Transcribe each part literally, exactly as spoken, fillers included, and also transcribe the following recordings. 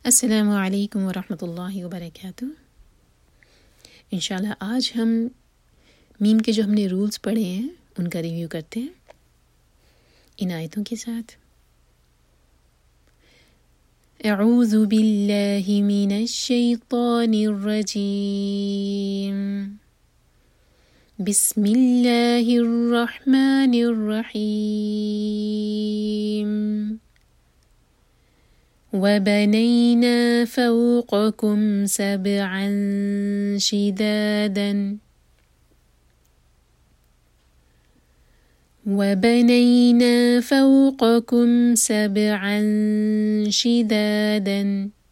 अस्सलामु अलैकुम वरहमतुल्लाहि वबरकातुहू। इंशाल्लाह आज हम मीम के जो हमने रूल्स पढ़े हैं उनका रिव्यू करते हैं इन आयतों के साथ। अऊज़ु बिल्लाहि मिनश शैतानिर रजीम, बिस्मिल्लाहिर रहमानिर रहीम। वबनैना फ़ौक़कुम सबअन शिदादन, वबनैना फ़ौक़कुम सबअन शिदादन,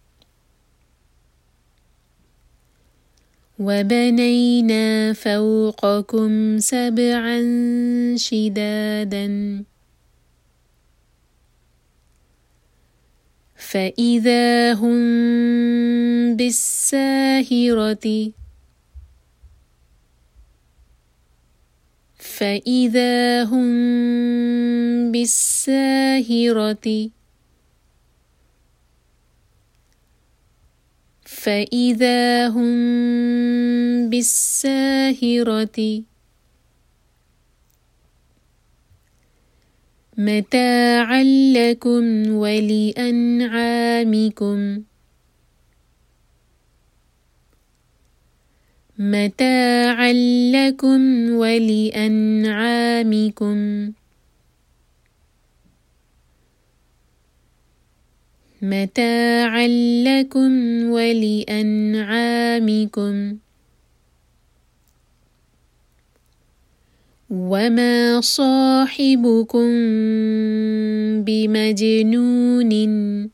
वबनैना फ़ौक़कुम सबअन शिदादन। फ़इज़ा हुम बिस्साहिरति, फ़इज़ा हुम बिस्साहिरति, फ़इज़ा हुम बिस्साहिरति। मताअन लकुम वलिअनआमिकुम, मताअन लकुम वलिअनआमिकुम, मताअन लकुम वलिअनआमिकुम। वमा साहिबुकुम बिमजनूनिन,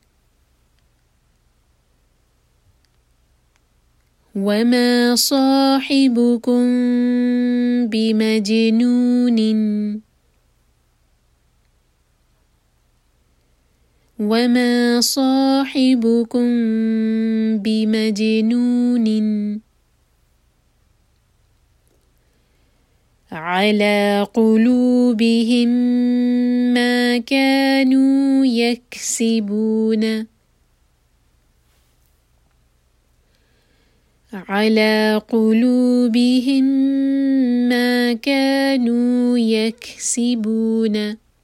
वमा साहिबुकुम बिमजनूनिन, वमा साहिबुकुम बिमजनूनिन। अला क़ुलूबिहिम मा कानू यक्सिबून, अला क़ुलूबिहिम मा कानू यक्सिबून,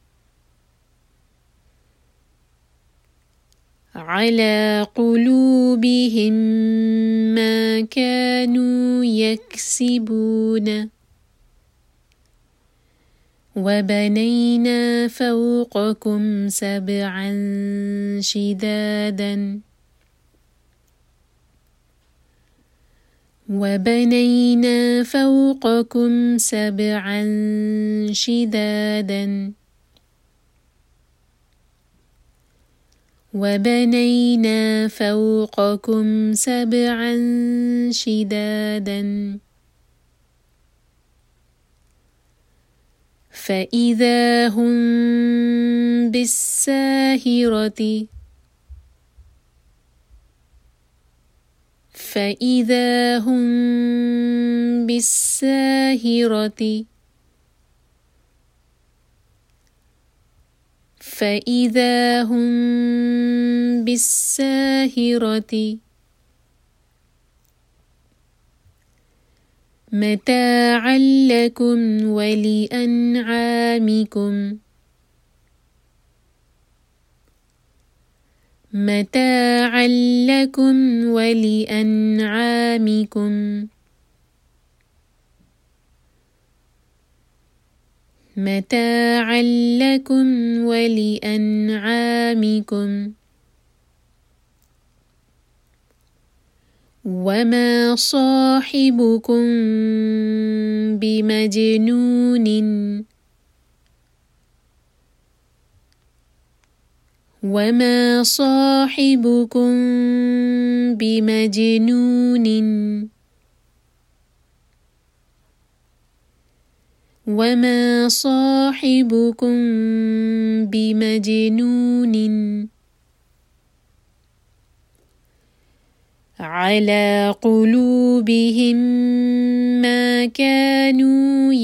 अला क़ुलूबिहिम मा कानू यक्सिबून। वबनैना फ़ौक़कुम सबअन शिदादन, वबनैना फ़ौक़कुम सबअन शिदादन, वबनैना फ़ौक़कुम सबअन शिदादन। फ़इज़ा हुम बिस्साहिरति, फ़इज़ा हुम बिस्साहिरति, फ़इज़ा हुम बिस्साहिरति। मताअन लकुम वलिअनआमिकुम, मताअन लकुम वलिअनआमिकुम, मताअन लकुम वलिअनआमिकुम। वमा साहिबुकुम बिमजनूनिन, वमा साहिबुकुम बिमजनूनिन, वमा साहिबुकुम बिमजनूनिन। अला क़ुलूबिहिम मा कानू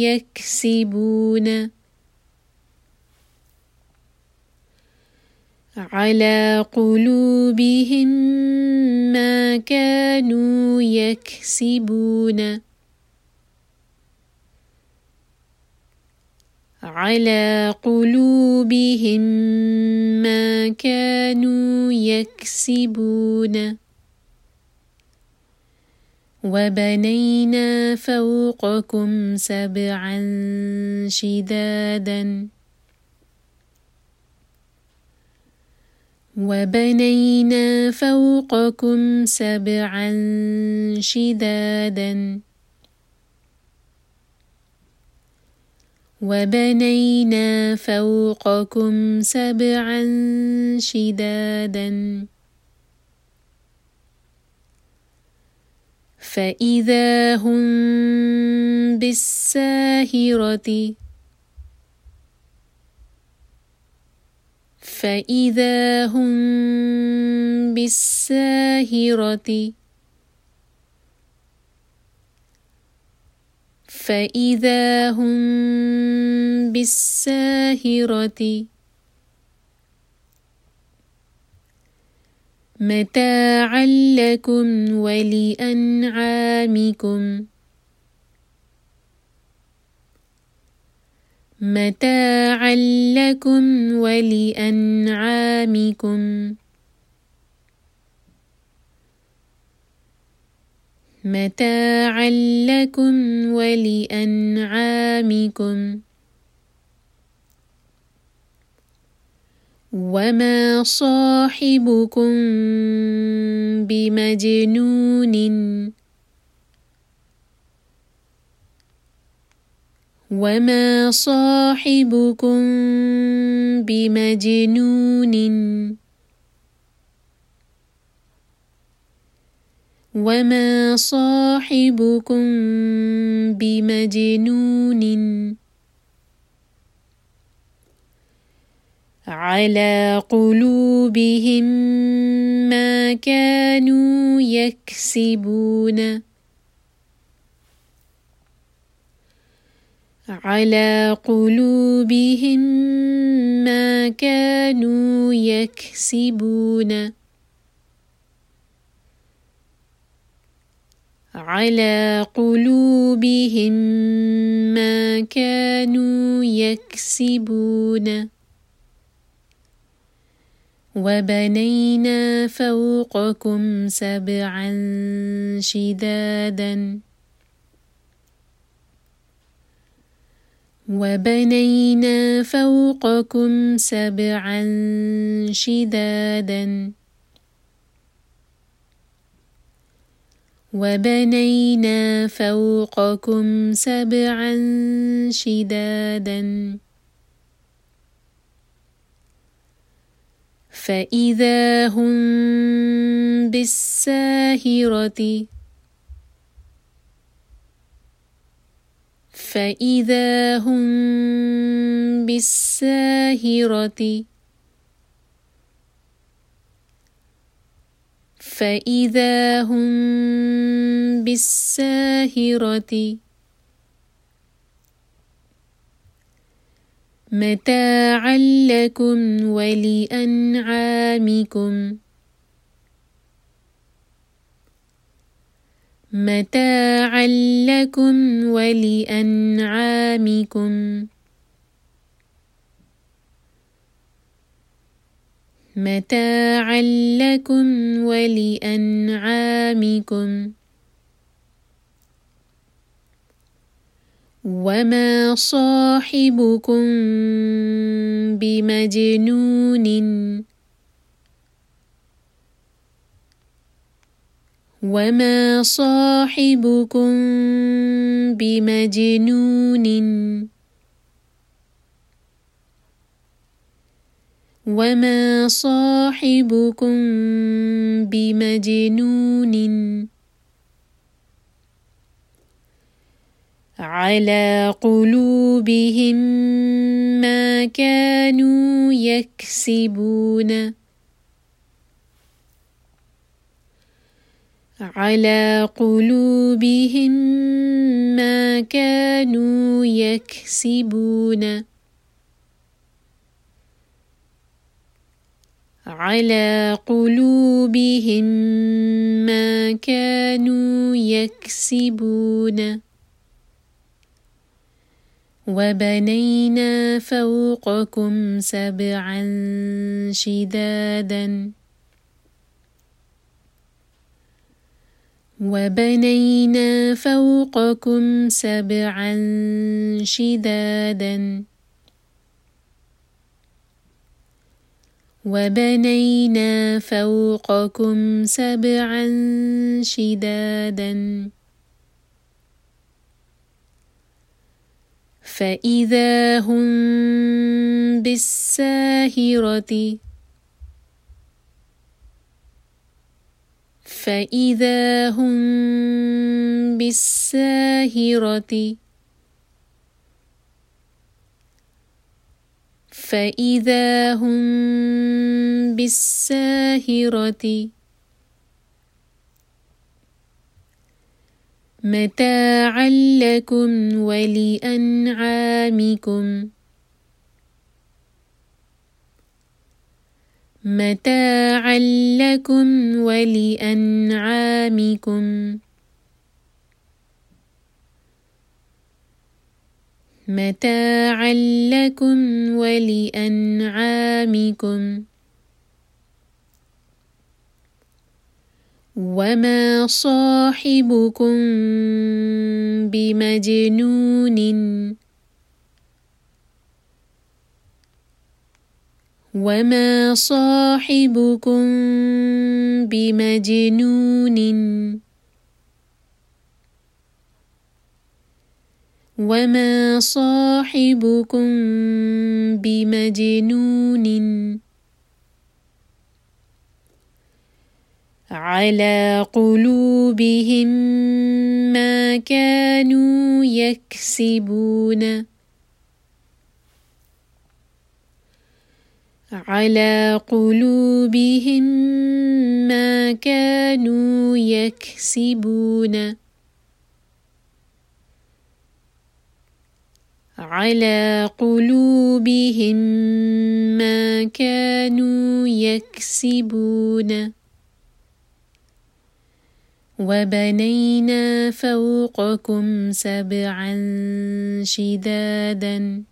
यक्सिबून, على قلوبهم ما كانوا يكسبون على قلوبهم ما كانوا يكسبون وبنينا فوقكم سبعا شدادا وبنينا فوقكم سبعا شدادا وبنينا فوقكم سبعا شدادا فإذا هم بالساهرة فإذا هم بالساهرة فإذا هم بالساهرة متاعا لكم ولأنعامكم متاعا لكم ولأنعامكم متاعا لكم ولأنعامكم وما صاحبكم بمجنون وما صاحبكم بمجنون وما صاحبكم بمجنون على قلوبهم ما كانوا يكسبون على قلوبهم ما كانوا يكسبون على قلوبهم ما كانوا يكسبون وبنينا فوقكم سبعا شدادا وبنينا فوقكم سبعا شدادا وبنينا فوقكم سبعا شدادا فإذا هم بالساهرة فإذا هم بالساهرة فإذا هم بالساهرة متاعا لكم ولأنعامكم متاعا لكم ولأنعامكم متاعا لكم ولأنعامكم وما صاحبكم بمجنون وما صاحبكم بمجنون وما صاحبكم بمجنون على قلوبهم ما كانوا يكسبون على قلوبهم ما كانوا يكسبون على قلوبهم ما كانوا يكسبون وبنينا فوقكم سبعا شدادا وبنينا فوقكم سبعا شدادا وبنينا فوقكم سبعا شدادا فإذا هم بالساهرة فإذا هم بالساهرة فإذا هم بالساهرة متاعا لكم ولأنعامكم متاعا لكم ولأنعامكم متاعا لكم ولأنعامكم وما صاحبكم بمجنون وما صاحبكم بمجنون وما صاحبكم بمجنون على قلوبهم ما كانوا يكسبون على قلوبهم ما كانوا يكسبون على قلوبهم ما كانوا يكسبون وبنينا فوقكم سبعا شدادا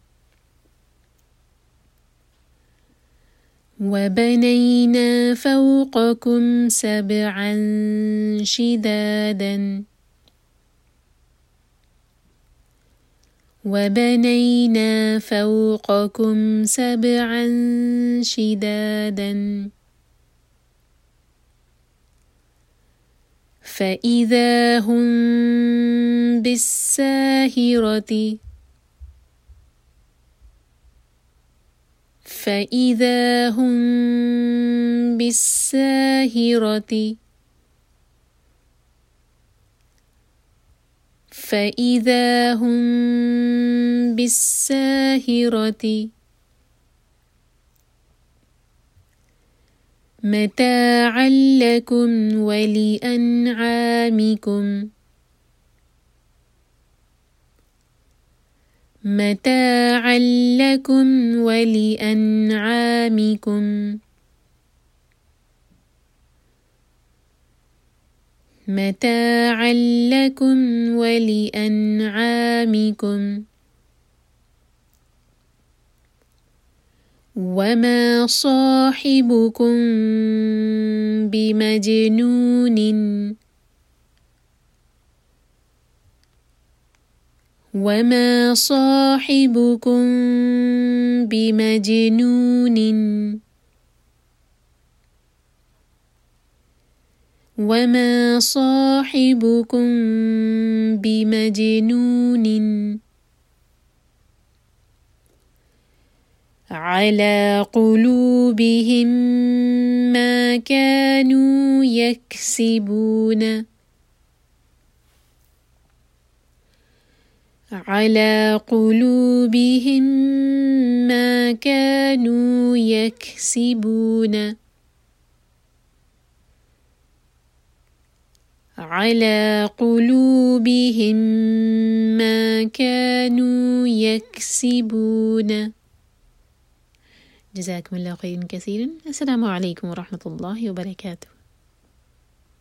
وبنينا فوقكم سبعا شدادا وبنينا فوقكم سبعا شدادا فإذا هم بالساهرة فإذا هم بالساهرة فإذا هم بالساهرة متاعا لكم ولأنعامكم متاعا لكم ولأنعامكم متاعا لكم ولأنعامكم وما صاحبكم بمجنون وما صاحبكم بمجنون وما صاحبكم بمجنون على قلوبهم ما كانوا يكسبون على قلوبهم ما كانوا يكسبون على قلوبهم ما كانوا يكسبون जज़ाकुमुल्लाहु खैरन कसीरन। अस्सलामु अलैकुम व रहमतुल्लाहि व बरकातुहू।